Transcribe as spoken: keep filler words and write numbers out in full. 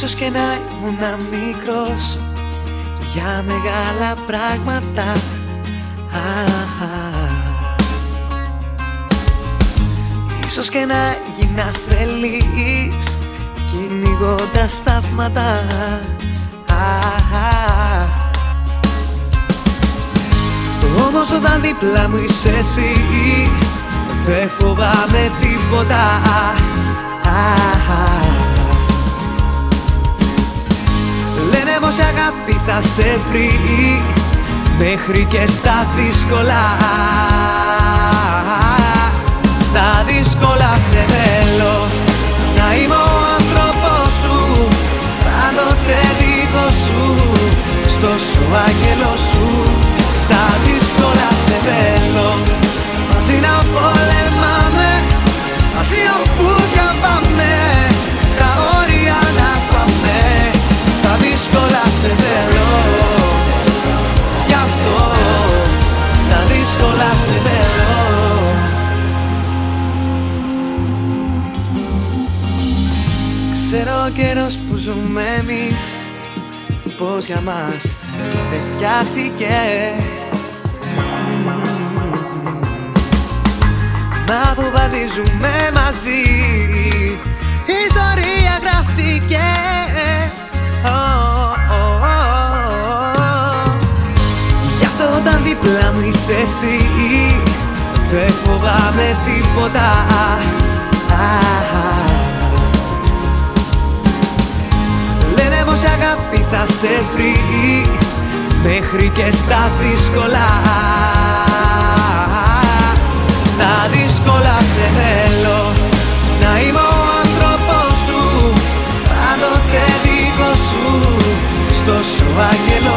Ίσως και να ήμουν μικρός για μεγάλα πράγματα. Ίσως και να γίνα αφελής κυνηγώντας θαύματα. Όμως όταν δίπλα μου είσαι εσύ δεν φοβάμαι τίποτα. Λένε πως η αγάπη θα σε βρει μέχρι και στα δύσκολα. Στα δύσκολα σε θέλω να είμαι ο άνθρωπος σου, πάντοτε δικός σου, στος ο άγγελος σου. Στα δύσκολα σε θέλω, μαζί να πολεμάμε, μαζί όπου κι αν πάμε, τα όρια να σπάμε. Στα δύσκολα σε θέλω, γι' αυτό στα δύσκολα σε θέλω. Ξέρω ο καιρός που ζούμε εμείς πως για μας δεν φτιάχτηκε, μα βομβαρδίζουμε μαζί, η ιστορία γράφτηκε. Oh, oh, oh, oh. Γι' αυτό όταν δίπλα μου είσαι εσύ δεν φοβάμαι τίποτα. Λένε πως η αγάπη θα σε βρει μέχρι και στα δύσκολα. Στα δύσκολα σε θέλω να είμαι ο άνθρωπος σου, πάντοτε δικός σου, στος ο άγγελος